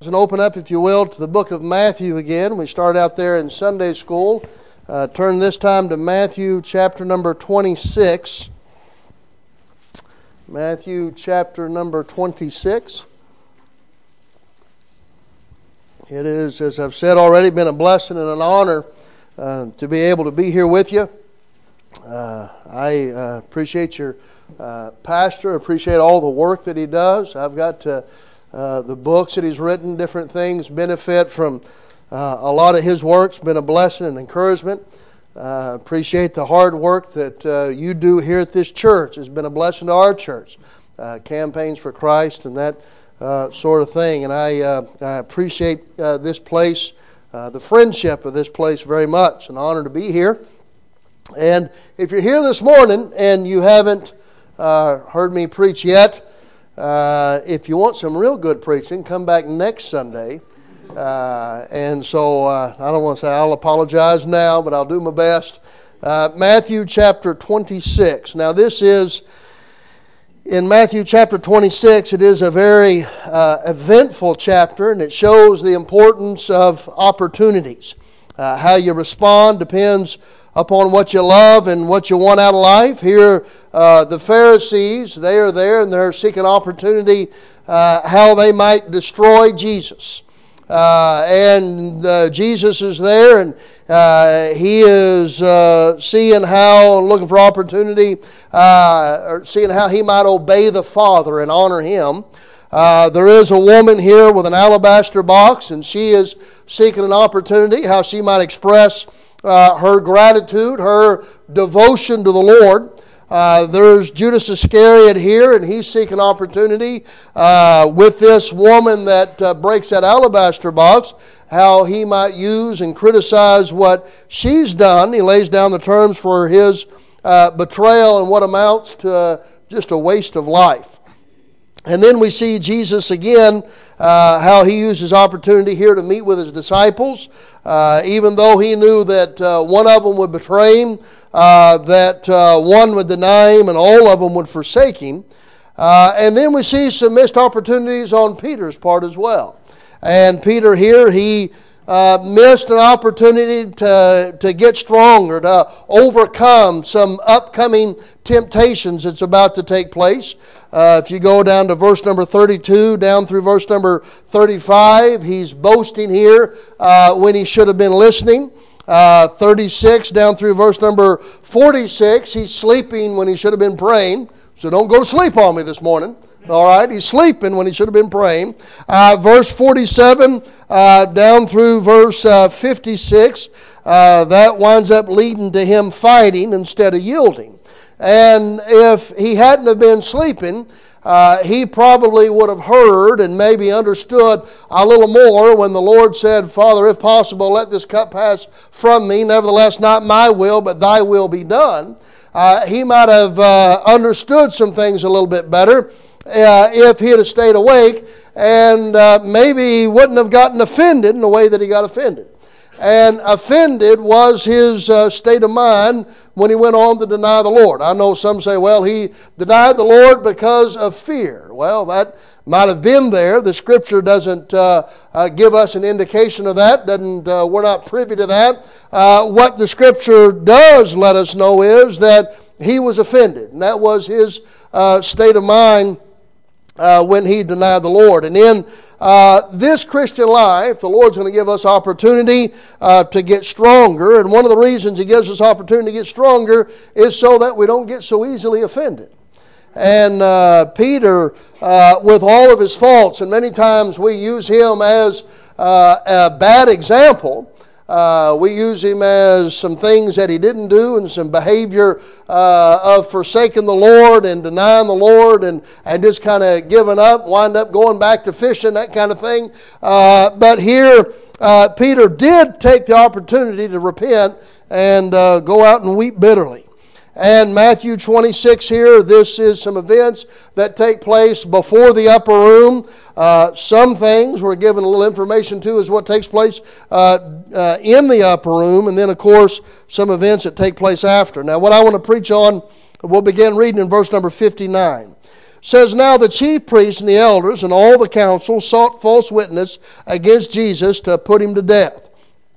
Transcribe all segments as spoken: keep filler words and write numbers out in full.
And open up, if you will, to the book of Matthew again. We start out there in Sunday school. Uh, turn this time to Matthew chapter number twenty-six. Matthew chapter number twenty-six. It is, as I've said already, been a blessing and an honor uh, to be able to be here with you. Uh, I uh, appreciate your uh, pastor, appreciate all the work that he does. I've got to Uh, the books that he's written, different things, benefit from uh, a lot of his works. Been a blessing and encouragement. Uh, appreciate the hard work that uh, you do here at this church. It's been a blessing to our church. Uh, campaigns for Christ and that uh, sort of thing. And I, uh, I appreciate uh, this place, uh, the friendship of this place very much. An honor to be here. And if you're here this morning and you haven't uh, heard me preach yet, Uh, if you want some real good preaching, come back next Sunday. Uh, and so uh, I don't want to say I'll apologize now, but I'll do my best. Uh, Matthew chapter twenty-six. Now this is, in Matthew chapter twenty-six, it is a very uh, eventful chapter, and it shows the importance of opportunities. Uh, how you respond depends upon what you love and what you want out of life. Here, uh, the Pharisees, they are there and they're seeking opportunity uh, how they might destroy Jesus. Uh, and uh, Jesus is there, and uh, he is uh, seeing how, looking for opportunity, uh, or seeing how he might obey the Father and honor Him. Uh, there is a woman here with an alabaster box, and she is seeking an opportunity how she might express Uh, her gratitude, her devotion to the Lord. Uh, there's Judas Iscariot here, and he's seeking opportunity uh, with this woman that uh, breaks that alabaster box, how he might use and criticize what she's done. He lays down the terms for his uh, betrayal and what amounts to uh, just a waste of life. And then we see Jesus again, uh, how he uses opportunity here to meet with his disciples. Uh, even though he knew that uh, one of them would betray him, uh, that uh, one would deny him, and all of them would forsake him. Uh, and then we see some missed opportunities on Peter's part as well. And Peter here, he uh, missed an opportunity to, to get stronger, to overcome some upcoming temptations that's about to take place. Uh, if you go down to verse number thirty-two, down through verse number thirty-five, he's boasting here uh, when he should have been listening. Uh, thirty-six, down through verse number forty-six, he's sleeping when he should have been praying. So don't go to sleep on me this morning. All right, he's sleeping when he should have been praying. Uh, verse forty-seven, uh, down through verse uh, fifty-six, uh, that winds up leading to him fighting instead of yielding. And if he hadn't have been sleeping, uh, he probably would have heard and maybe understood a little more when the Lord said, "Father, if possible, let this cup pass from me. Nevertheless, not my will, but thy will be done." Uh, he might have uh, understood some things a little bit better uh, if he had stayed awake, and uh, maybe he wouldn't have gotten offended in the way that he got offended. And offended was his uh, state of mind when he went on to deny the Lord. I know some say, well, he denied the Lord because of fear. Well, that might have been there. The Scripture doesn't uh, uh, give us an indication of that. Doesn't uh, we're not privy to that. Uh, what the Scripture does let us know is that he was offended, and that was his uh, state of mind uh, when he denied the Lord. And in Uh, this Christian life, the Lord's going to give us opportunity uh, to get stronger. And one of the reasons He gives us opportunity to get stronger is so that we don't get so easily offended. And uh, Peter, uh, with all of his faults, and many times we use him as uh, a bad example. Uh, we use him as some things that he didn't do and some behavior uh, of forsaking the Lord and denying the Lord and, and just kind of giving up, wind up going back to fishing, that kind of thing. Uh, but here, uh, Peter did take the opportunity to repent and uh, go out and weep bitterly. And Matthew twenty-six here, this is some events that take place before the upper room. Uh, some things we're given a little information to is what takes place uh, uh, in the upper room. And then, of course, some events that take place after. Now, what I want to preach on, we'll begin reading in verse number fifty-nine. says, Now the chief priests and the elders and all the council sought false witness against Jesus to put him to death,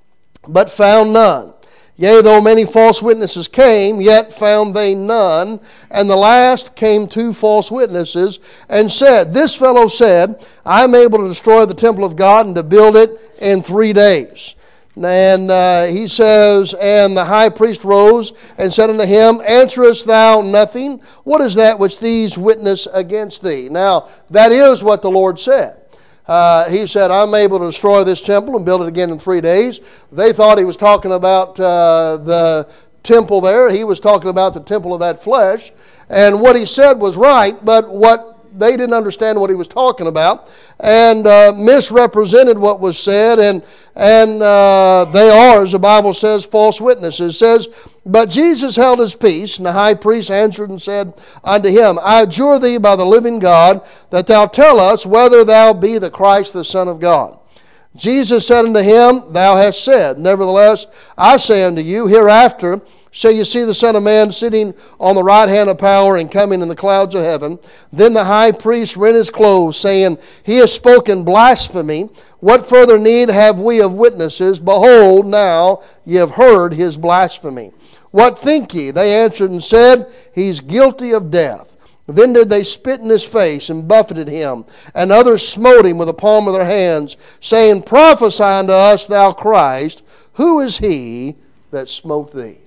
but found none. Yea, though many false witnesses came, yet found they none. And the last came two false witnesses, and said, This fellow said, I am able to destroy the temple of God and to build it in three days. And uh, he says, And the high priest rose and said unto him, Answerest thou nothing? What is that which these witness against thee? Now, that is what the Lord said. Uh, he said, I'm able to destroy this temple and build it again in three days. They thought he was talking about uh, the temple there. He was talking about the temple of that flesh. And what he said was right, but what they didn't understand what he was talking about, and uh, misrepresented what was said, and and uh, they are, as the Bible says, false witnesses. It says, But Jesus held his peace, and the high priest answered and said unto him, I adjure thee by the living God, that thou tell us whether thou be the Christ, the Son of God. Jesus said unto him, Thou hast said. Nevertheless, I say unto you, hereafter shall you see the Son of Man sitting on the right hand of power and coming in the clouds of heaven. Then the high priest rent his clothes, saying, He has spoken blasphemy. What further need have we of witnesses? Behold, now ye have heard his blasphemy. What think ye? They answered and said, He's guilty of death. Then did they spit in his face and buffeted him, and others smote him with the palm of their hands, saying, Prophesy unto us, thou Christ, who is he that smote thee?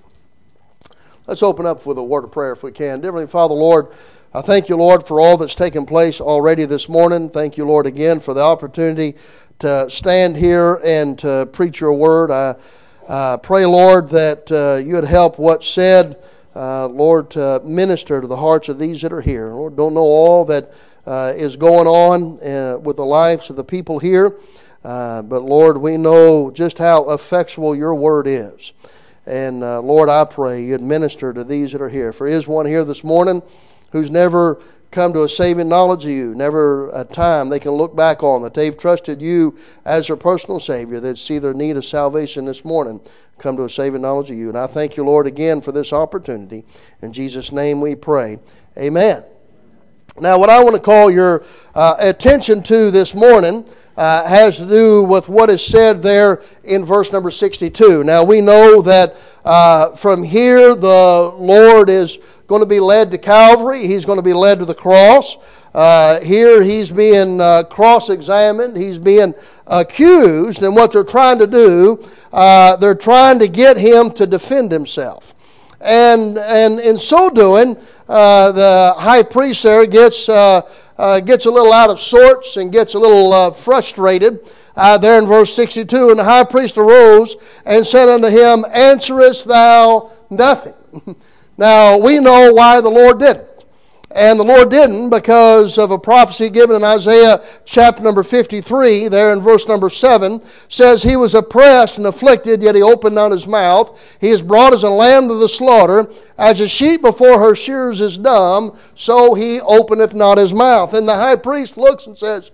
Let's open up with a word of prayer if we can. Dear Heavenly Father, Lord, I thank you, Lord, for all that's taken place already this morning. Thank you, Lord, again for the opportunity to stand here and to preach your word. I uh, pray, Lord, that uh, you would help what's said, uh, Lord, to minister to the hearts of these that are here. Lord, don't know all that uh, is going on uh, with the lives of the people here, uh, but Lord, we know just how effectual your word is. And uh, Lord, I pray you'd minister to these that are here. For is one here this morning who's never come to a saving knowledge of you, never a time they can look back on that they've trusted you as their personal Savior, that see their need of salvation this morning, come to a saving knowledge of you. And I thank you, Lord, again for this opportunity. In Jesus' name we pray. Amen. Now, what I want to call your uh, attention to this morning Uh, has to do with what is said there in verse number sixty-two. Now we know that uh, from here the Lord is going to be led to Calvary. He's going to be led to the cross. Uh, here he's being uh, cross-examined. He's being accused. And what they're trying to do, uh, they're trying to get him to defend himself. And, and in so doing, uh, the high priest there gets... Uh, Uh, gets a little out of sorts and gets a little uh, frustrated. Uh, there in verse sixty-two, And the high priest arose and said unto him, Answerest thou nothing? Now, we know why the Lord didn't. And the Lord didn't because of a prophecy given in Isaiah chapter number fifty-three, there in verse number seven, says, He was oppressed and afflicted, yet he opened not his mouth. He is brought as a lamb to the slaughter. As a sheep before her shears is dumb, so he openeth not his mouth. And the high priest looks and says,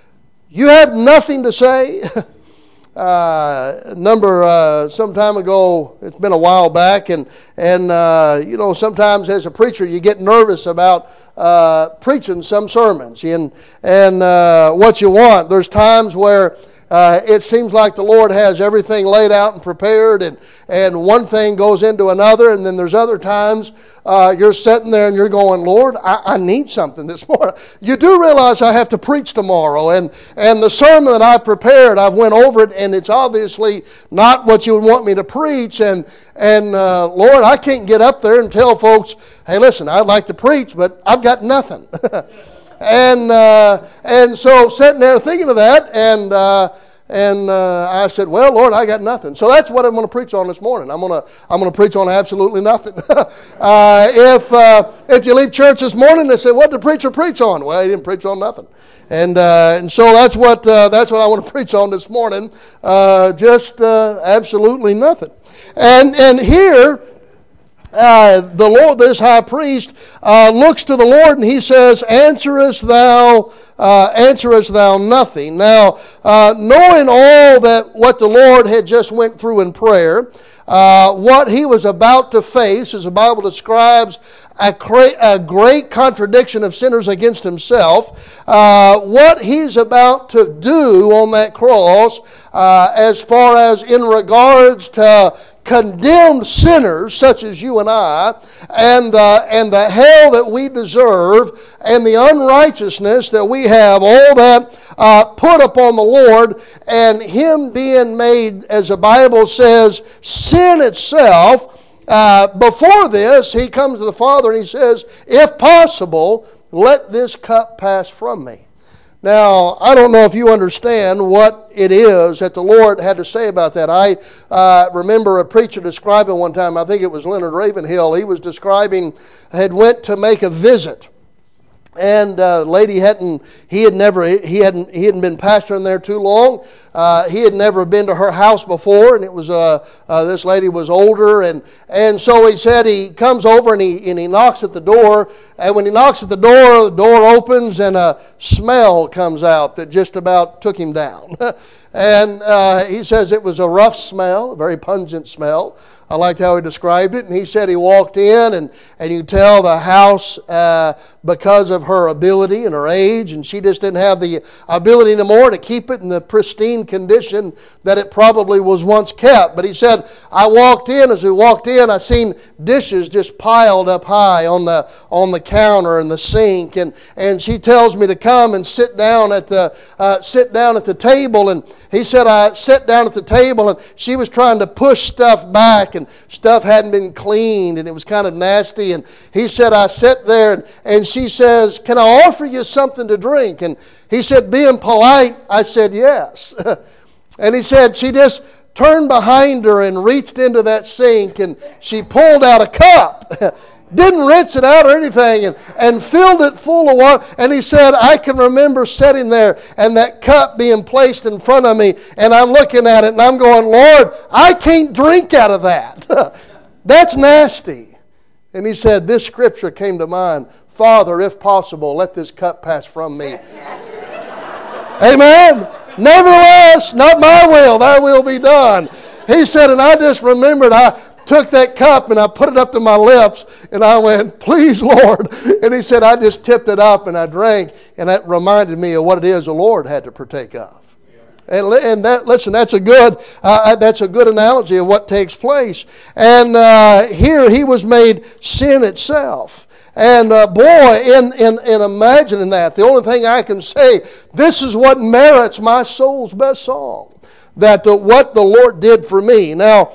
You have nothing to say? Uh, number uh, some time ago, it's been a while back, and and uh, you know, sometimes as a preacher you get nervous about uh, preaching some sermons and and uh, what you want. There's times where uh, it seems like the Lord has everything laid out and prepared, and and one thing goes into another, and then there's other times uh, you're sitting there and you're going, Lord, I, I need something this morning. You do realize I have to preach tomorrow, and and the sermon that I prepared, I've went over it, and it's obviously not what you would want me to preach, and and uh, Lord, I can't get up there and tell folks, hey, listen, I'd like to preach, but I've got nothing. And uh, and so sitting there thinking of that, and uh, and uh, I said, well, Lord, I got nothing. So that's what I'm going to preach on this morning. I'm going to I'm going to preach on absolutely nothing. uh, if uh, if you leave church this morning, they say, what did the preacher preach on? Well, he didn't preach on nothing. And uh, and so that's what uh, that's what I want to preach on this morning. Uh, just uh, absolutely nothing. And and here. Uh, the Lord, this high priest, uh, looks to the Lord and he says, Answerest thou, uh, answerest thou nothing? Now, uh, knowing all that what the Lord had just went through in prayer, uh, what he was about to face, as the Bible describes, a, cra- a great contradiction of sinners against himself, uh, what he's about to do on that cross, uh, as far as in regards to condemned sinners such as you and I, and uh, and the hell that we deserve, and the unrighteousness that we have, all that uh, put upon the Lord, and Him being made, as the Bible says, sin itself. Uh, before this, He comes to the Father and He says, if possible, let this cup pass from me. Now, I don't know if you understand what it is that the Lord had to say about that. I uh, remember a preacher describing one time, I think it was Leonard Ravenhill, he was describing, had went to make a visit. And uh, lady hadn't, he had never, he hadn't, he hadn't been pastoring there too long. Uh, he had never been to her house before, and it was uh, uh, this lady was older, and and so he said he comes over and he and he knocks at the door, and when he knocks at the door, the door opens and a smell comes out that just about took him down. And uh, he says it was a rough smell, a very pungent smell. I liked how he described it. And he said he walked in, and, and you tell the house, uh, because of her ability and her age, and she just didn't have the ability anymore to keep it in the pristine condition that it probably was once kept. But he said, I walked in, as we walked in, I seen dishes just piled up high on the on the counter and the sink. And, and she tells me to come and sit down at the uh, sit down at the table. And he said, I sat down at the table, and she was trying to push stuff back, and stuff hadn't been cleaned, and it was kind of nasty. And he said, I sat there, and, and she says, can I offer you something to drink? And he said, being polite, I said, yes. And he said, she just turned behind her and reached into that sink, and she pulled out a cup. Didn't rinse it out or anything, and, and filled it full of water. And he said, I can remember sitting there and that cup being placed in front of me, and I'm looking at it and I'm going, Lord, I can't drink out of that. That's nasty. And he said, this scripture came to mind, Father, if possible, let this cup pass from me. Amen. Nevertheless, not my will, thy will be done. He said, and I just remembered, I took that cup and I put it up to my lips, and I went, please, Lord. And he said, I just tipped it up and I drank, and that reminded me of what it is the Lord had to partake of. And, and that, listen, that's a good uh, that's a good analogy of what takes place. And uh, here he was made sin itself. And uh, boy, in, in, in imagining that, the only thing I can say, this is what merits my soul's best song. That the, what the Lord did for me. Now,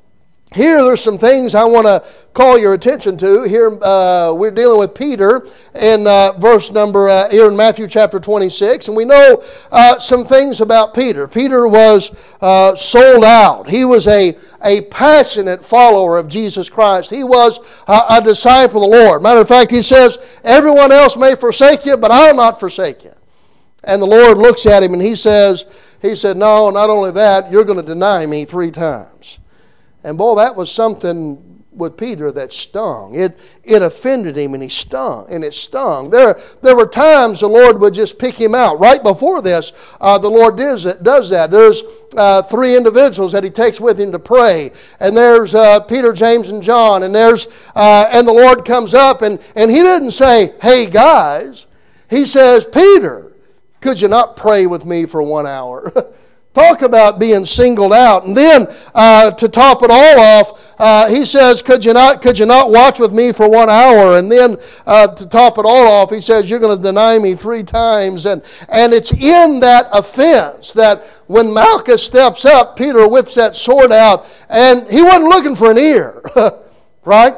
here there's some things I want to call your attention to. Here uh, we're dealing with Peter in uh, verse number, uh, here in Matthew chapter twenty-six. And we know uh, some things about Peter. Peter was uh, sold out. He was a, a passionate follower of Jesus Christ. He was uh, a disciple of the Lord. Matter of fact, he says, everyone else may forsake you, but I'll not forsake you. And the Lord looks at him and he says, he said, no, not only that, you're going to deny me three times. And boy, that was something with Peter that stung. It it offended him, and he stung, and it stung. There there were times the Lord would just pick him out. Right before this, uh, the Lord does that. Does that. There's uh, three individuals that He takes with Him to pray, and there's uh, Peter, James, and John, and there's uh, and the Lord comes up, and and He didn't say, "Hey guys," He says, "Peter, could you not pray with me for one hour?" Talk about being singled out. And then uh, to top it all off, uh, he says, could you not could you not watch with me for one hour? And then uh, to top it all off, he says, you're going to deny me three times. And, and it's in that offense that when Malchus steps up, Peter whips that sword out, and he wasn't looking for an ear. Right?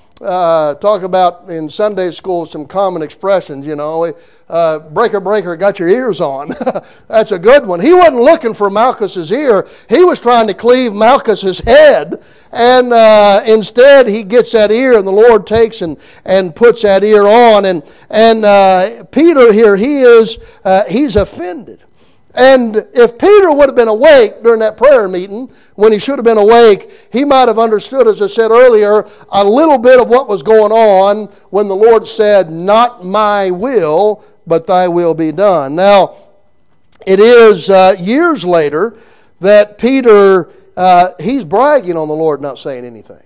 Uh, talk about in Sunday school some common expressions, you know. Uh, breaker, breaker, got your ears on. That's a good one. He wasn't looking for Malchus's ear. He was trying to cleave Malchus's head. And uh, instead he gets that ear, and the Lord takes and, and puts that ear on. And, and uh, Peter here, he is uh, he's offended. And if Peter would have been awake during that prayer meeting, when he should have been awake, he might have understood, as I said earlier, a little bit of what was going on when the Lord said, not my will, but thy will be done. Now, it is uh, years later that Peter uh, he's bragging on the Lord not saying anything.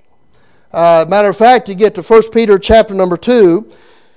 Uh, matter of fact, you get to First Peter chapter number two,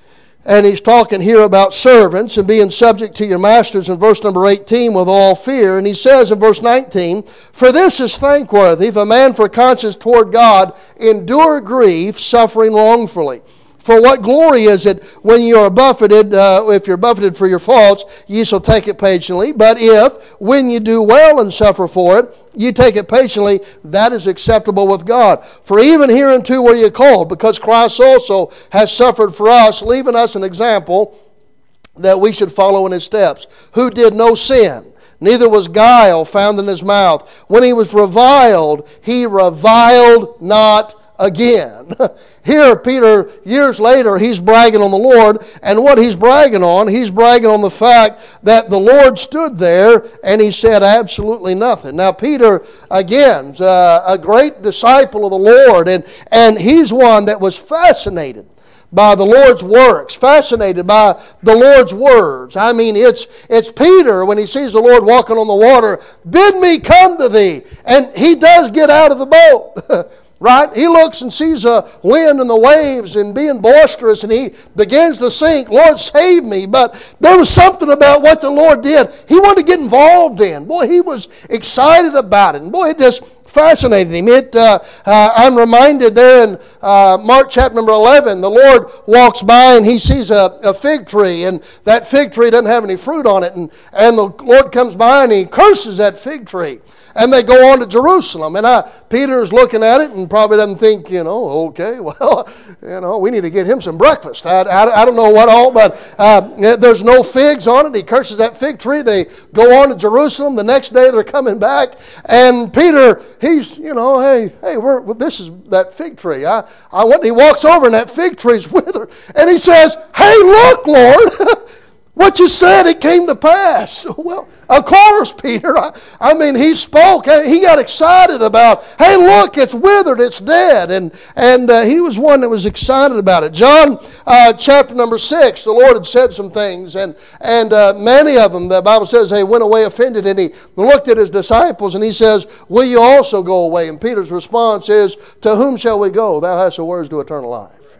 and he's talking here about servants and being subject to your masters in verse number eighteen with all fear. And he says in verse nineteen, "For this is thankworthy, if a man for conscience toward God endure grief, suffering wrongfully. For what glory is it when you are buffeted, uh, if you're buffeted for your faults, ye shall take it patiently. But if, when you do well and suffer for it, you take it patiently, that is acceptable with God. For even hereunto were ye called, because Christ also has suffered for us, leaving us an example that we should follow in his steps, who did no sin, neither was guile found in his mouth. When he was reviled, he reviled not again." Here, Peter, years later, he's bragging on the Lord, and what he's bragging on, he's bragging on the fact that the Lord stood there and he said absolutely nothing. Now, Peter, again, is a great disciple of the Lord, and, and he's one that was fascinated by the Lord's works, fascinated by the Lord's words. I mean, it's it's Peter, when he sees the Lord walking on the water, "Bid me come to thee." And he does get out of the boat. Right? He looks and sees a wind and the waves and being boisterous, and he begins to sink. "Lord, save me." But there was something about what the Lord did he wanted to get involved in. Boy, he was excited about it. And boy, it just fascinated him. It, uh, uh, I'm reminded there in uh, Mark chapter number eleven, the Lord walks by and he sees a, a fig tree, and that fig tree doesn't have any fruit on it. And, and the Lord comes by and he curses that fig tree. And they go on to Jerusalem. And I, Peter's looking at it and probably doesn't think, you know, okay, well, you know, we need to get him some breakfast. I, I, I don't know what all, but uh, there's no figs on it. He curses that fig tree. They go on to Jerusalem. The next day they're coming back. And Peter, he's, you know, hey, hey, we're, well, this is that fig tree. I, I went, he walks over and that fig tree's withered. And he says, "Hey, look, Lord." What you said, it came to pass. Well, of course, Peter. I, I mean, he spoke. He got excited about, hey, look, it's withered, it's dead. And and uh, he was one that was excited about it. John uh, chapter number six, the Lord had said some things. And, and uh, many of them, the Bible says, they went away offended. And he looked at his disciples and he says, "Will you also go away?" And Peter's response is, "To whom shall we go? Thou hast the words to eternal life."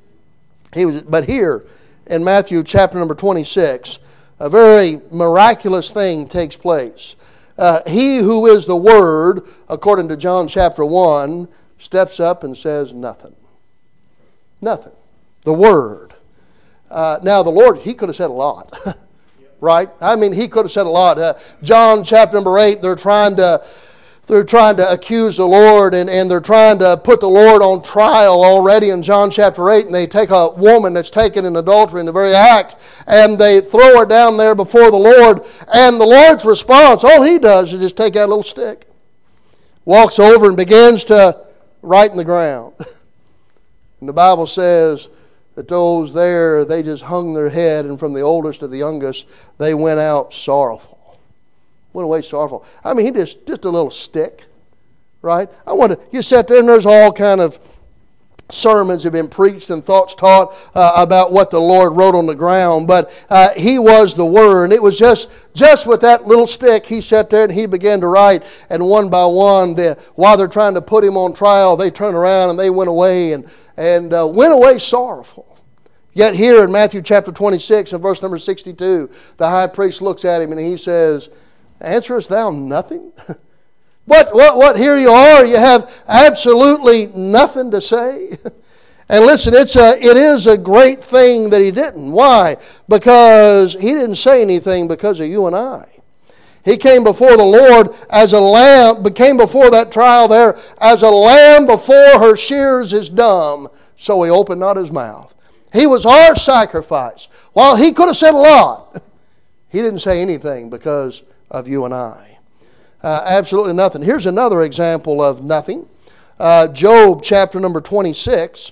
He was, but here, in Matthew chapter number twenty-six, a very miraculous thing takes place. Uh, he who is the Word, according to John chapter one, steps up and says nothing. Nothing. The Word. Uh, now the Lord, he could have said a lot. Right? I mean, he could have said a lot. Uh, John chapter number eight, they're trying to... They're trying to accuse the Lord, and, and they're trying to put the Lord on trial already in John chapter eight. And they take a woman that's taken in adultery in the very act, and they throw her down there before the Lord. And the Lord's response, all he does is just take out a little stick, walks over and begins to write in the ground. And the Bible says that those there, they just hung their head, and from the oldest to the youngest, they went out sorrowful. Went away sorrowful. I mean, he just, just a little stick, right? I wonder, you sit there and there's all kind of sermons have been preached and thoughts taught uh, about what the Lord wrote on the ground, but uh, he was the Word, and it was just just with that little stick, he sat there and he began to write, and one by one, the, while they're trying to put him on trial, they turned around and they went away and, and uh, went away sorrowful. Yet here in Matthew chapter twenty-six and verse number sixty-two, the high priest looks at him and he says, "Answerest thou nothing?" What, what, what, here you are, you have absolutely nothing to say. And listen, it's a, it is a great thing that he didn't. Why? Because he didn't say anything because of you and I. He came before the Lord as a lamb, but came before that trial there as a lamb before her shears is dumb, so he opened not his mouth. He was our sacrifice. While he could have said a lot, he didn't say anything because of you and I. Uh, absolutely nothing. Here's another example of nothing. Uh, Job chapter number twenty-six.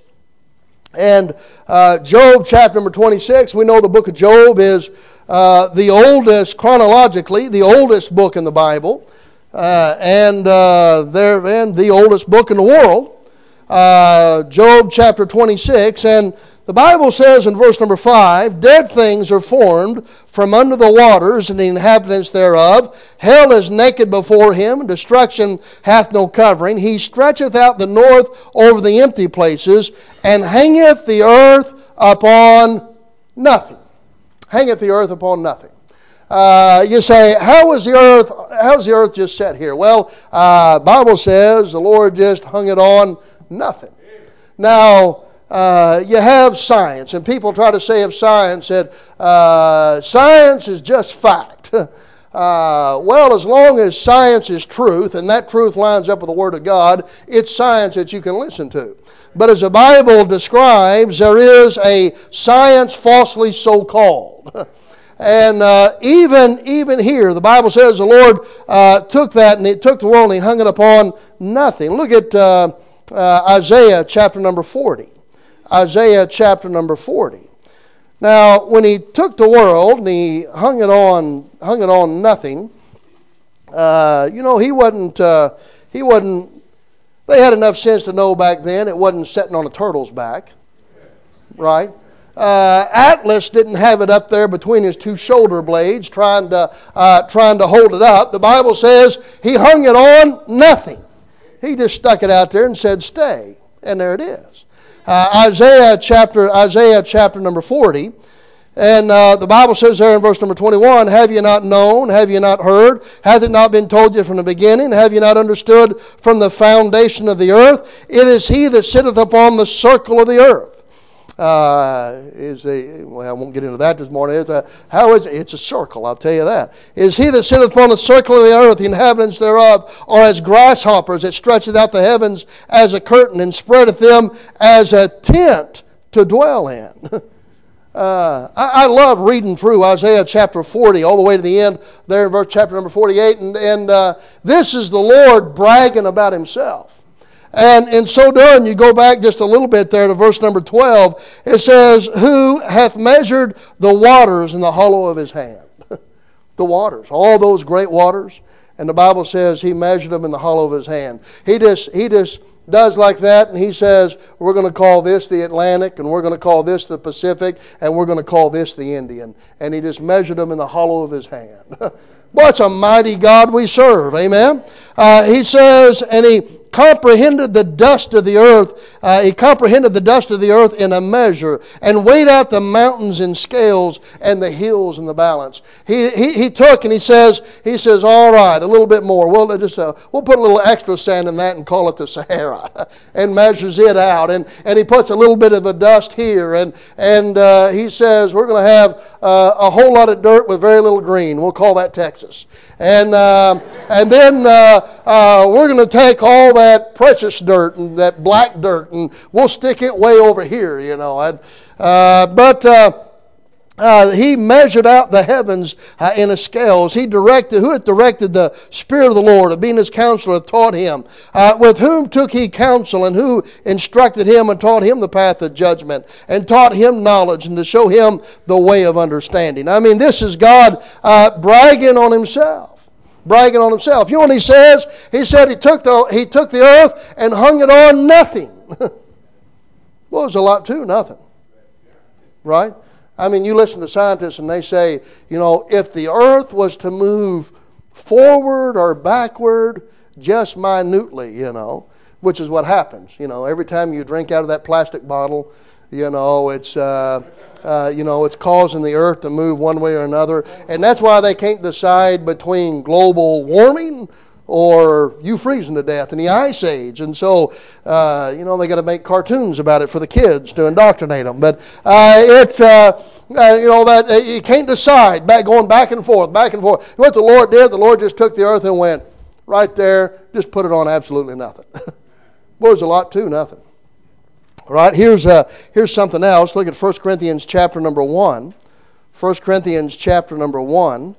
And uh, Job chapter number twenty-six, we know the book of Job is uh, the oldest, chronologically, the oldest book in the Bible. Uh, and, uh, there, and the oldest book in the world. uh, Job chapter twenty-six, and the Bible says in verse number five, dead things are formed from under the waters, and the inhabitants thereof. Hell is naked before him, and destruction hath no covering. He stretcheth out the north over the empty places, and hangeth the earth upon nothing. Hangeth the earth upon nothing. Uh, you say, how was the earth, how was the earth just set here? Well, uh, Bible says the Lord just hung it on nothing. Now, Uh, you have science, and people try to say of science that uh, science is just fact. uh, well, as long as science is truth, and that truth lines up with the Word of God, it's science that you can listen to. But as the Bible describes, there is a science falsely so called. And uh, even even here, the Bible says the Lord uh, took that, and He took the world and He hung it upon nothing. Look at uh, uh, Isaiah chapter number forty. Isaiah chapter number forty. Now, when He took the world and He hung it on, hung it on nothing, uh, you know, He wasn't, uh, He wasn't, they had enough sense to know back then it wasn't sitting on a turtle's back, right? Uh, Atlas didn't have it up there between his two shoulder blades trying to, uh, trying to hold it up. The Bible says He hung it on nothing. He just stuck it out there and said, stay. And there it is. Uh, Isaiah chapter Isaiah chapter number forty, and uh, the Bible says there in verse number twenty-one, have you not known, have you not heard, hath it not been told you from the beginning, have you not understood from the foundation of the earth? It is He that sitteth upon the circle of the earth. Uh, is a well, I won't get into that this morning. It's a, how is it? It's a circle, I'll tell you that. Is He that sitteth upon the circle of the earth, the inhabitants thereof are as grasshoppers, that stretcheth out the heavens as a curtain, and spreadeth them as a tent to dwell in. Uh, I, I love reading through Isaiah chapter forty all the way to the end there in verse chapter number forty-eight, and, and uh, this is the Lord bragging about Himself. And in so doing, you go back just a little bit there to verse number twelve. It says, who hath measured the waters in the hollow of His hand? The waters, all those great waters. And the Bible says He measured them in the hollow of His hand. He just, he just does like that, and He says, we're going to call this the Atlantic, and we're going to call this the Pacific, and we're going to call this the Indian. And He just measured them in the hollow of His hand. Boy, it's a mighty God we serve. Amen. Uh, he says, and He comprehended the dust of the earth. Uh, he comprehended the dust of the earth in a measure, and weighed out the mountains in scales, and the hills in the balance. He he, he took and he says he says, all right, a little bit more. We'll just uh, we'll put a little extra sand in that and call it the Sahara, and measures it out. And and He puts a little bit of a dust here, and and uh, He says we're going to have uh, a whole lot of dirt with very little green. We'll call that Texas. And uh, and then uh, uh, we're going to take all that precious dirt and that black dirt, and we'll stick it way over here, you know. And, uh, but uh, uh, He measured out the heavens uh, in a scales. He directed, who hath directed the Spirit of the Lord, of being His counselor, hath taught Him. Uh, with whom took He counsel, and who instructed Him, and taught Him the path of judgment, and taught Him knowledge, and to show Him the way of understanding. I mean, this is God uh, bragging on Himself. Bragging on Himself. You know what He says? He said He took the, he took the earth and hung it on nothing. Well, there's a lot to nothing. Right? I mean, you listen to scientists and they say, you know, if the earth was to move forward or backward just minutely, you know, which is what happens. You know, every time you drink out of that plastic bottle, you know, it's uh, uh, you know, it's causing the earth to move one way or another, and that's why they can't decide between global warming or you freezing to death in the ice age. And so, uh, you know, they got to make cartoons about it for the kids to indoctrinate them. But uh, it, uh, uh, you know, that uh, you can't decide. Back going back and forth, back and forth. What the Lord did, the Lord just took the earth and went right there, just put it on absolutely nothing. Boy, there's a lot to nothing. All right, here's uh, here's something else. Look at First Corinthians chapter number one. First Corinthians chapter number one.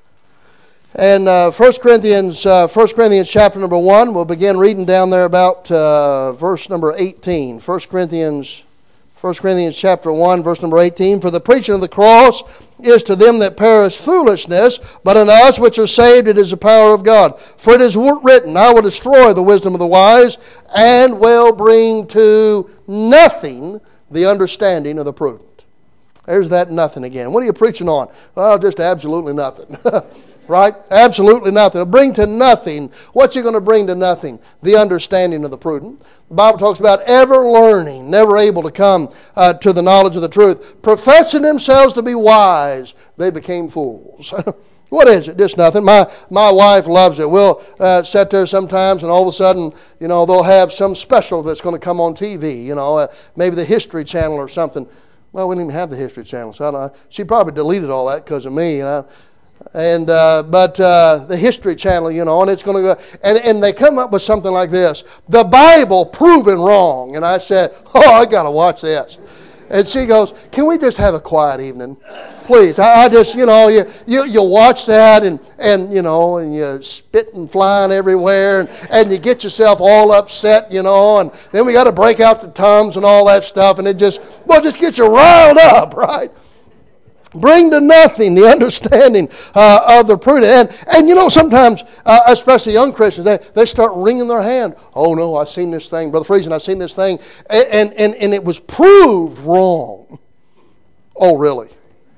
And uh, First Corinthians, uh, First Corinthians chapter number one, we'll begin reading down there about uh, verse number eighteen. First Corinthians, First Corinthians chapter one, verse number eighteen. For the preaching of the cross is to them that perish foolishness, but unto us which are saved it is the power of God. For it is written, I will destroy the wisdom of the wise, and will bring to nothing the understanding of the prudent. There's that nothing again. What are you preaching on? Well, just absolutely nothing. Right? Absolutely nothing. It'll bring to nothing. What's he going to bring to nothing? The understanding of the prudent. The Bible talks about ever learning, never able to come uh, to the knowledge of the truth. Professing themselves to be wise, they became fools. What is it? Just nothing. My my wife loves it. We'll uh, sit there sometimes, and all of a sudden, you know, they'll have some special that's going to come on T V. You know, uh, maybe the History Channel or something. Well, we didn't even have the History Channel, so I don't know. She probably deleted all that because of me. You know? And uh, but uh, the History Channel, you know, and it's going to go, and, and they come up with something like this: the Bible proven wrong. And I said, "Oh, I got to watch this." And she goes, "Can we just have a quiet evening, please?" I, I just, you know, you, you you watch that, and and you know, and you spit and flying everywhere, and, and you get yourself all upset, you know, and then we got to break out the tongues and all that stuff, and it just, well, just gets you riled up, right? Bring to nothing the understanding uh, of the prudent. And, and you know, sometimes, uh, especially young Christians, they, they start wringing their hand. Oh, no, I've seen this thing. Brother Friesen, I've seen this thing. And, and, and it was proved wrong. Oh, really?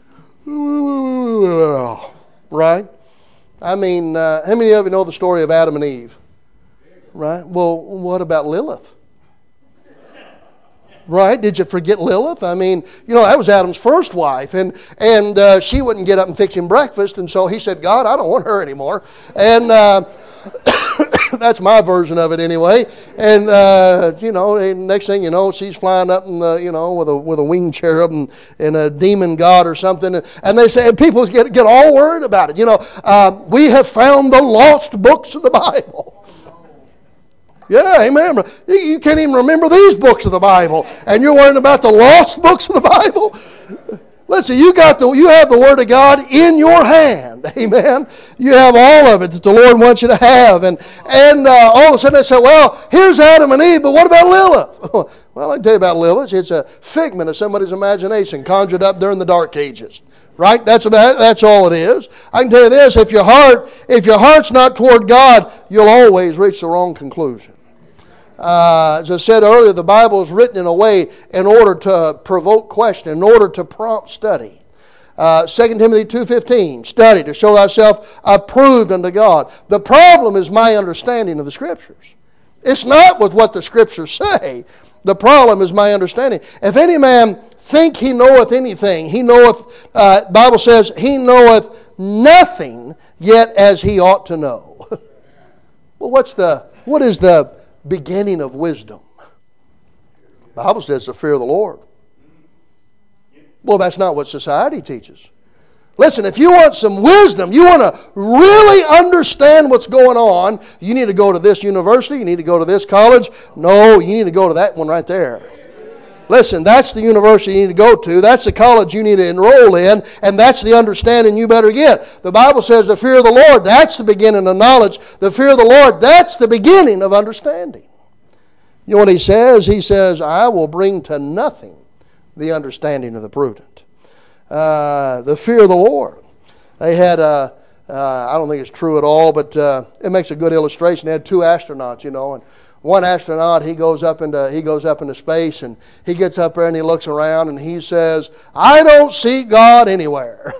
Right? I mean, uh, how many of you know the story of Adam and Eve? Right? Well, what about Lilith? Right? Did you forget Lilith? I mean, you know, that was Adam's first wife, and and uh, she wouldn't get up and fix him breakfast, and so he said, God, I don't want her anymore. And uh, that's my version of it anyway. And, uh, you know, and next thing you know, she's flying up in the, you know, with a with a winged cherub and, and a demon god or something. And they say, and people get, get all worried about it. You know, uh, we have found the lost books of the Bible. Yeah, amen. You can't even remember these books of the Bible, and you're worrying about the lost books of the Bible. Listen, you got the you have the Word of God in your hand, amen. You have all of it that the Lord wants you to have, and and uh, all of a sudden they say, well, here's Adam and Eve, but what about Lilith? Well, I can tell you about Lilith. It's a figment of somebody's imagination conjured up during the Dark Ages. Right? That's about that's all it is. I can tell you this: if your heart if your heart's not toward God, you'll always reach the wrong conclusion. Uh, as I said earlier, the Bible is written in a way in order to provoke question, in order to prompt study. Uh, Second Timothy two fifteen, study to show thyself approved unto God. The problem is my understanding of the Scriptures. It's not with what the Scriptures say. The problem is my understanding. If any man think he knoweth anything, he knoweth, uh, Bible says, he knoweth nothing yet as he ought to know. Well, what's the, what is the beginning of wisdom? The Bible says the fear of the Lord. Well, that's not what society teaches. Listen, if you want some wisdom, you want to really understand what's going on, you need to go to this university, you need to go to this college. No, you need to go to that one right there. Listen, that's the university you need to go to. That's the college you need to enroll in. And that's the understanding you better get. The Bible says the fear of the Lord, that's the beginning of knowledge. The fear of the Lord, that's the beginning of understanding. You know what he says? He says, I will bring to nothing the understanding of the prudent. Uh, the fear of the Lord. They had, uh, uh, I don't think it's true at all, but uh, it makes a good illustration. They had two astronauts, you know, and one astronaut, he goes up into he goes up into space, and he gets up there and he looks around and he says, I don't see God anywhere.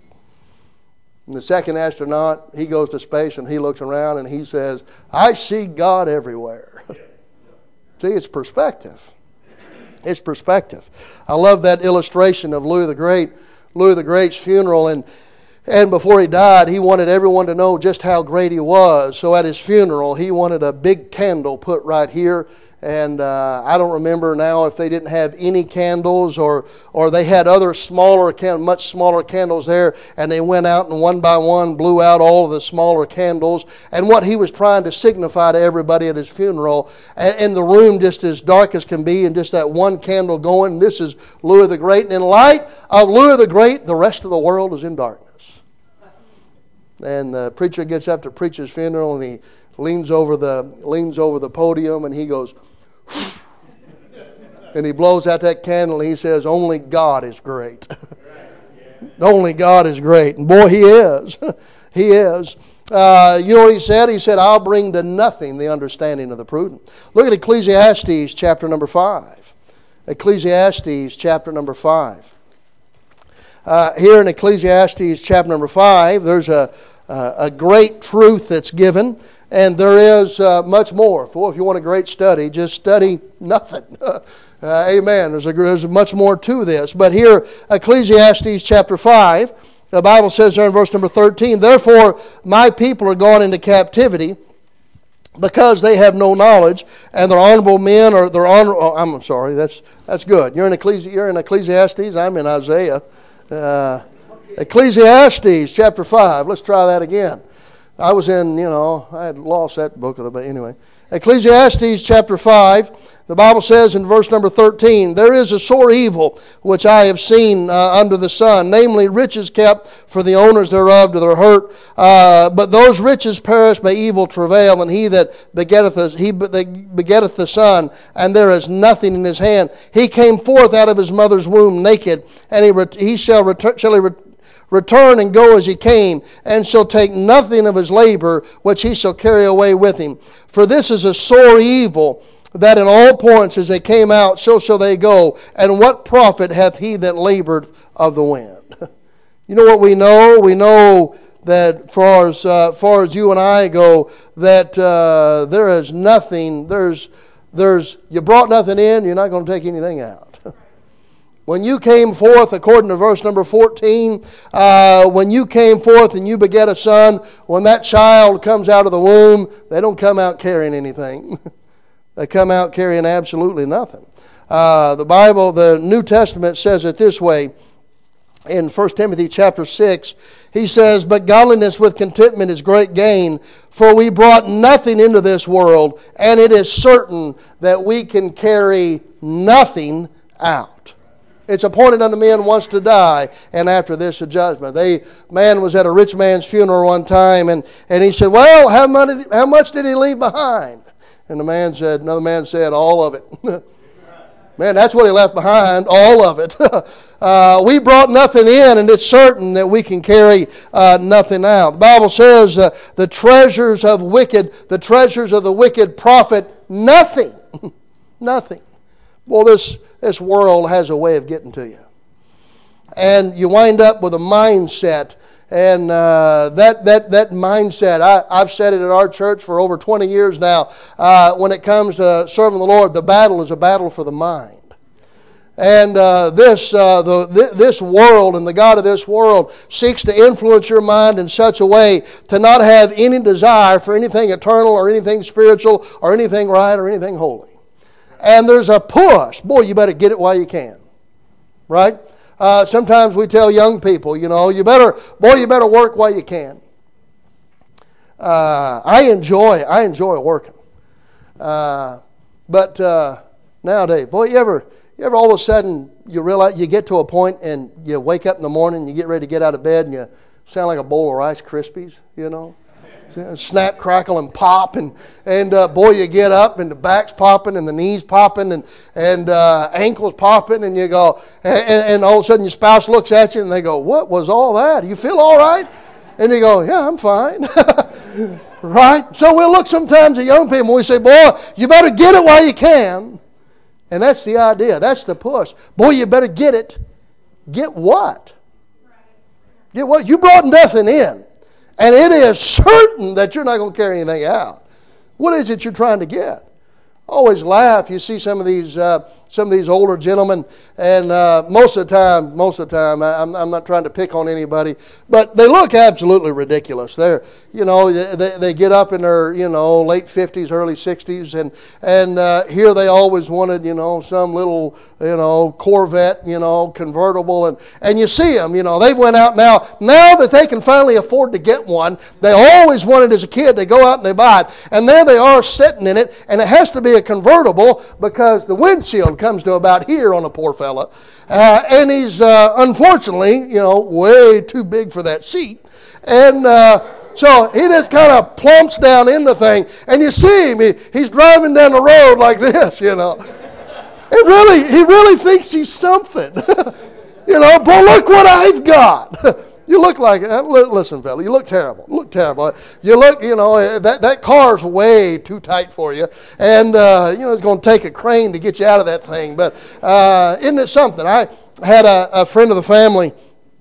And the second astronaut, he goes to space and he looks around and he says, I see God everywhere. See, it's perspective. It's perspective. I love that illustration of Louis the Great, Louis the Great's funeral, and And before he died, he wanted everyone to know just how great he was. So at his funeral, he wanted a big candle put right here. And uh, I don't remember now if they didn't have any candles or or they had other smaller, much smaller candles there. And they went out and one by one blew out all of the smaller candles. And what he was trying to signify to everybody at his funeral, and, and the room just as dark as can be, and just that one candle going. This is Louis the Great. And in light of Louis the Great, the rest of the world is in darkness. And the preacher gets up to preach his funeral, and he leans over the leans over the podium, and he goes, And he blows out that candle and he says, only God is great. Only God is great. And boy, he is. He is. Uh, you know what he said? He said, I'll bring to nothing the understanding of the prudent. Look at Ecclesiastes chapter number five. Ecclesiastes chapter number five. Uh, here in Ecclesiastes chapter number five, there's a, a, a great truth that's given. And there is uh, much more. Boy, if you want a great study, just study nothing. uh, amen. There's, a, there's much more to this. But here, Ecclesiastes chapter five, the Bible says there in verse number thirteen, therefore my people are gone into captivity because they have no knowledge, and their honorable men are their honor. Oh, I'm sorry, that's that's good. You're in Ecclesi- You're in Ecclesiastes. I'm in Isaiah. Uh, Ecclesiastes chapter five. Let's try that again. I was in, you know, I had lost that book of the, but anyway. Ecclesiastes chapter five, the Bible says in verse number thirteen, there is a sore evil which I have seen uh, under the sun, namely riches kept for the owners thereof to their hurt. Uh, but those riches perish by evil travail, and he that begetteth the, he that begetteth the son, and there is nothing in his hand. He came forth out of his mother's womb naked, and he, ret- he shall return, shall he return, Return and go as he came, and shall take nothing of his labor, which he shall carry away with him. For this is a sore evil, that in all points as they came out, so shall they go. And what profit hath he that labored of the wind? You know what we know? We know that far as uh, far as you and I go, that uh, there is nothing. There's there's you brought nothing in. You're not going to take anything out. When you came forth, according to verse number fourteen, uh, when you came forth and you beget a son, when that child comes out of the womb, they don't come out carrying anything. They come out carrying absolutely nothing. Uh, the Bible, the New Testament says it this way. In First Timothy chapter six, he says, but godliness with contentment is great gain, for we brought nothing into this world, and it is certain that we can carry nothing out. It's appointed unto men once to die, and after this a judgment. They man was at a rich man's funeral one time, and, and he said, well, how much, how much did he leave behind? And the man said, another man said, all of it. Man, that's what he left behind, all of it. uh, we brought nothing in, and it's certain that we can carry uh, nothing out. The Bible says uh, the treasures of wicked, the treasures of the wicked profit nothing. Nothing. Well, this, this world has a way of getting to you. And you wind up with a mindset. And uh, that, that, that mindset, I, I've said it at our church for over twenty years now. Uh, when it comes to serving the Lord, the battle is a battle for the mind. And uh, this, uh, the, th- this world and the God of this world seeks to influence your mind in such a way to not have any desire for anything eternal or anything spiritual or anything right or anything holy. And there's a push. Boy, you better get it while you can. Right? Uh, sometimes we tell young people, you know, you better, boy, you better work while you can. Uh, I enjoy, I enjoy working. Uh, but uh, nowadays, boy, you ever, you ever all of a sudden you realize you get to a point and you wake up in the morning, you get ready to get out of bed, and you sound like a bowl of Rice Krispies, you know. Snap, crackle, and pop, and and uh, boy, you get up, and the back's popping, and the knees popping, and and uh, ankles popping, and you go, and, and all of a sudden your spouse looks at you, and they go, "What was all that? You feel all right?" And you go, "Yeah, I'm fine." Right? So we'll look sometimes at young people, and we say, "Boy, you better get it while you can," and that's the idea. That's the push. Boy, you better get it. Get what? Get what? You brought nothing in. And it is certain that you're not going to carry anything out. What is it you're trying to get? I always laugh. You see some of these uh, some of these older gentlemen, and uh, most of the time, most of the time, I'm, I'm not trying to pick on anybody, but they look absolutely ridiculous. They're, you know, they, they get up in their, you know, late fifties, early sixties, and and uh, here they always wanted, you know, some little, you know, Corvette, you know, convertible, and and you see them, you know, they went out now. Now that they can finally afford to get one, they always wanted as a kid. They go out and they buy it, and there they are sitting in it, and it has to be a convertible because the windshield comes to about here on a poor fella, uh, and he's uh, unfortunately, you know, way too big for that seat, and uh, so he just kind of plumps down in the thing, and you see him, he, he's driving down the road like this, you know. It really, he really thinks he's something. You know, boy, look what I've got. You look like, listen, fella, you look terrible. You look terrible. You look, you know, that, that car's way too tight for you. And, uh, you know, it's going to take a crane to get you out of that thing. But uh, isn't it something? I had a, a friend of the family,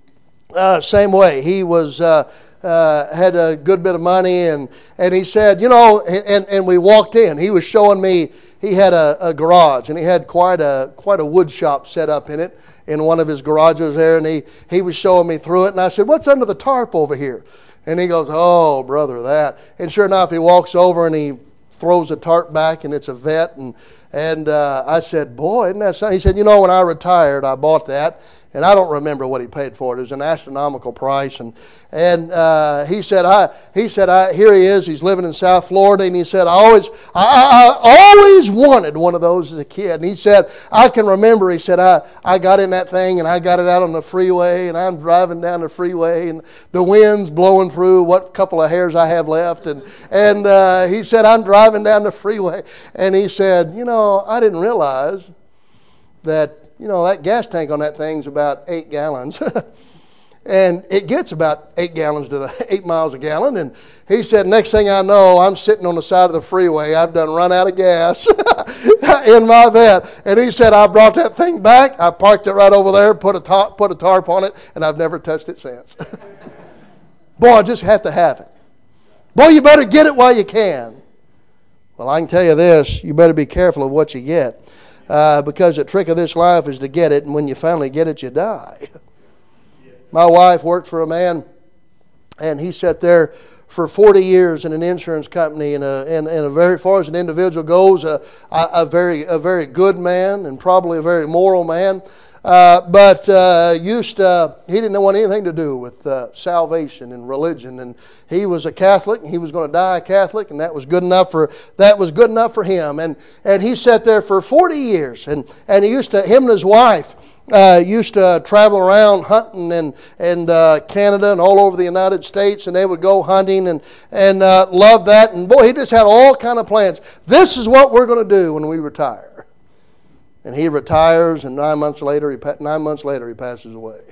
uh, same way. He was, uh, uh, had a good bit of money. And, and he said, you know, and, and we walked in. He was showing me, he had a, a garage. And he had quite a, quite a wood shop set up in it, in one of his garages there, and he, he was showing me through it, and I said, what's under the tarp over here? And he goes, oh, brother, that. And sure enough, he walks over and he throws the tarp back, and it's a vet, and, and uh, I said, boy, isn't that something? He said, you know, when I retired, I bought that, and I don't remember what he paid for it. It was an astronomical price, and and uh, he said, I he said, I here he is. He's living in South Florida, and he said, I always I, I always wanted one of those as a kid. And he said, I can remember. He said, I I got in that thing, and I got it out on the freeway, and I'm driving down the freeway, and the wind's blowing through what couple of hairs I have left, and and uh, he said, I'm driving down the freeway, and he said, you know, I didn't realize that. You know, that gas tank on that thing's about eight gallons. And it gets about eight gallons to the eight miles a gallon. And he said, next thing I know, I'm sitting on the side of the freeway. I've done run out of gas in my vet. And he said, I brought that thing back. I parked it right over there, put a tarp, put a tarp on it, and I've never touched it since. Boy, I just have to have it. Boy, you better get it while you can. Well, I can tell you this, you better be careful of what you get. Uh, because the trick of this life is to get it, and when you finally get it, you die. My wife worked for a man, and he sat there for forty years in an insurance company, and a, and, and a very, as far as an individual goes, a, a, a very a very good man, and probably a very moral man. Uh, but uh, used to, he didn't want anything to do with uh, salvation and religion, and he was a Catholic, and he was going to die a Catholic, and that was good enough for that was good enough for him. And and he sat there for forty years, and and he used to him and his wife uh, used to travel around hunting and and uh, Canada and all over the United States, and they would go hunting and and uh, love that. And boy, he just had all kind of plans. This is what we're going to do when we retire. And he retires, and nine months later, he nine months later he passes away.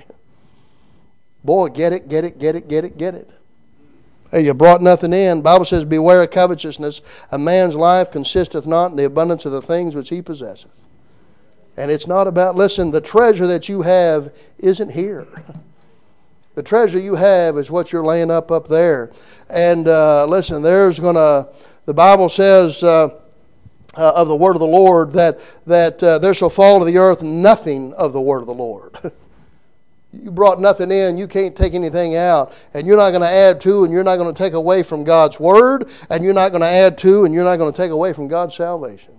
Boy, get it, get it, get it, get it, get it. Hey, you brought nothing in. The Bible says, beware of covetousness. A man's life consisteth not in the abundance of the things which he possesseth. And it's not about, listen, the treasure that you have isn't here. The treasure you have is what you're laying up up there. And uh, listen, there's going to, the Bible says, uh, Uh, of the word of the Lord, that that uh, there shall fall to the earth nothing of the word of the Lord. You brought nothing in, you can't take anything out, and you're not going to add to, and you're not going to take away from God's word, and you're not going to add to, and you're not going to take away from God's salvation.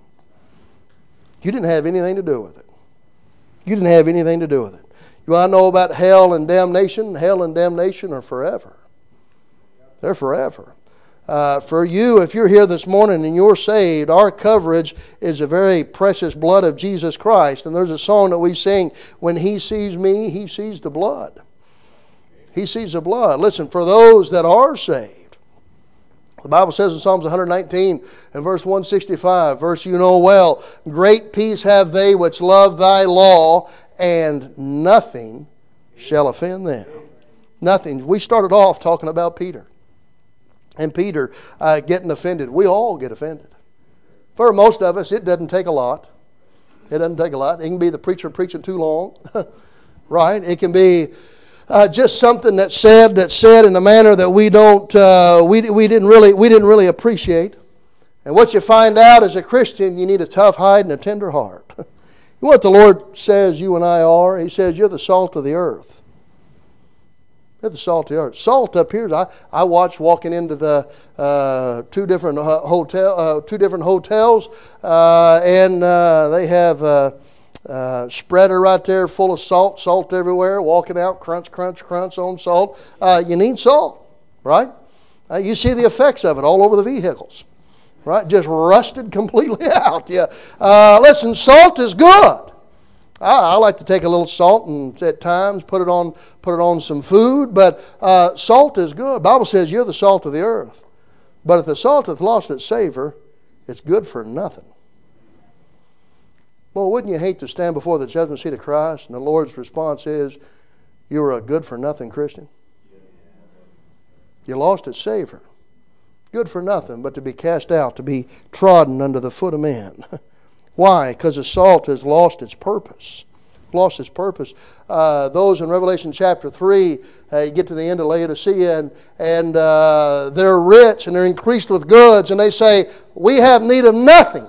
You didn't have anything to do with it. You didn't have anything to do with it. You want to know about hell and damnation? Hell and damnation are forever. They're forever. Uh, for you, if you're here this morning and you're saved, our coverage is the very precious blood of Jesus Christ. And there's a song that we sing, when He sees me, He sees the blood. He sees the blood. Listen, for those that are saved, the Bible says in Psalms one nineteen and verse one sixty-five, verse you know well, great peace have they which love thy law, and nothing shall offend them. Nothing. We started off talking about Peter. And Peter uh, getting offended. We all get offended. For most of us, it doesn't take a lot. It doesn't take a lot. It can be the preacher preaching too long, right? It can be uh, just something that's said that's said in a manner that we don't, uh, we we didn't really we didn't really appreciate. And what you find out as a Christian, you need a tough hide and a tender heart. What the Lord says you and I are, He says you're the salt of the earth. You're the salt of the earth. Salt up here. I, I watched walking into the uh, two different uh, hotel, uh, two different hotels, uh, and uh, they have a, a spreader right there full of salt, salt everywhere. Walking out, crunch, crunch, crunch on salt. Uh, you need salt, right? Uh, you see the effects of it all over the vehicles, right? Just rusted completely out. Yeah. Uh, listen, salt is good. I, I like to take a little salt and at times put it on put it on some food, but uh, salt is good. The Bible says you're the salt of the earth. But if the salt hath lost its savor, it's good for nothing. Well, wouldn't you hate to stand before the judgment seat of Christ and the Lord's response is, you were a good-for-nothing Christian? You lost its savor. Good for nothing but to be cast out, to be trodden under the foot of men. Why? Because the salt has lost its purpose. Lost its purpose. Uh, those in Revelation chapter three, uh, you get to the end of Laodicea, and, and uh, they're rich and they're increased with goods, and they say, we have need of nothing.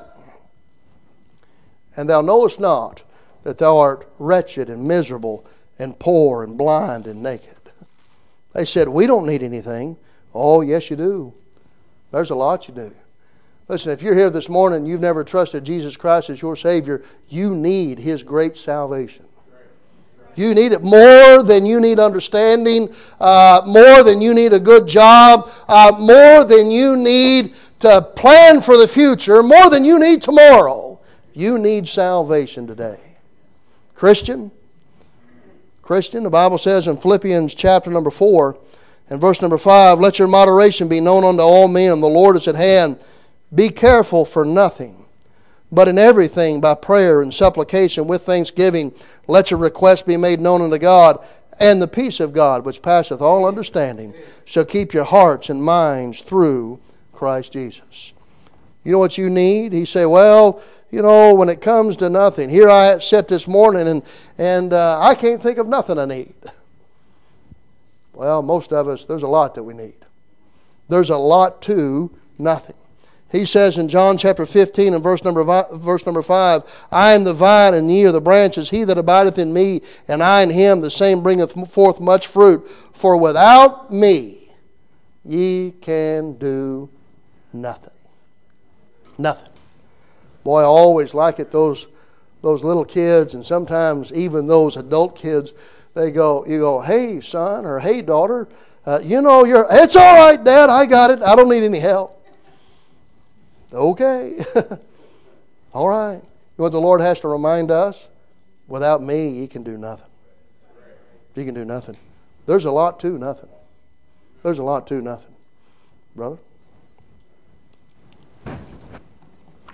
And thou knowest not that thou art wretched and miserable and poor and blind and naked. They said, we don't need anything. Oh, yes you do. There's a lot you do. Listen, if you're here this morning and you've never trusted Jesus Christ as your Savior, you need His great salvation. You need it more than you need understanding, uh, more than you need a good job, uh, more than you need to plan for the future, more than you need tomorrow. You need salvation today. Christian, Christian, the Bible says in Philippians chapter number four and verse number five, let your moderation be known unto all men. The Lord is at hand. Be careful for nothing, but in everything by prayer and supplication with thanksgiving, let your requests be made known unto God, and the peace of God, which passeth all understanding, shall keep your hearts and minds through Christ Jesus. You know what you need? He say, well, you know, when it comes to nothing, here I sit this morning and, and uh, I can't think of nothing I need. Well, most of us, there's a lot that we need. There's a lot to nothing. He says in John chapter fifteen and verse number, verse number five, I am the vine and ye are the branches. He that abideth in me and I in him, the same bringeth forth much fruit. For without me ye can do nothing. Nothing. Boy, I always like it, those, those little kids and sometimes even those adult kids, they go, you go, hey son or hey daughter, uh, you know, you're, it's all right Dad, I got it. I don't need any help. Okay. All right. You know what the Lord has to remind us? Without me, ye can do nothing. You can do nothing. There's a lot to nothing. There's a lot to nothing. Brother?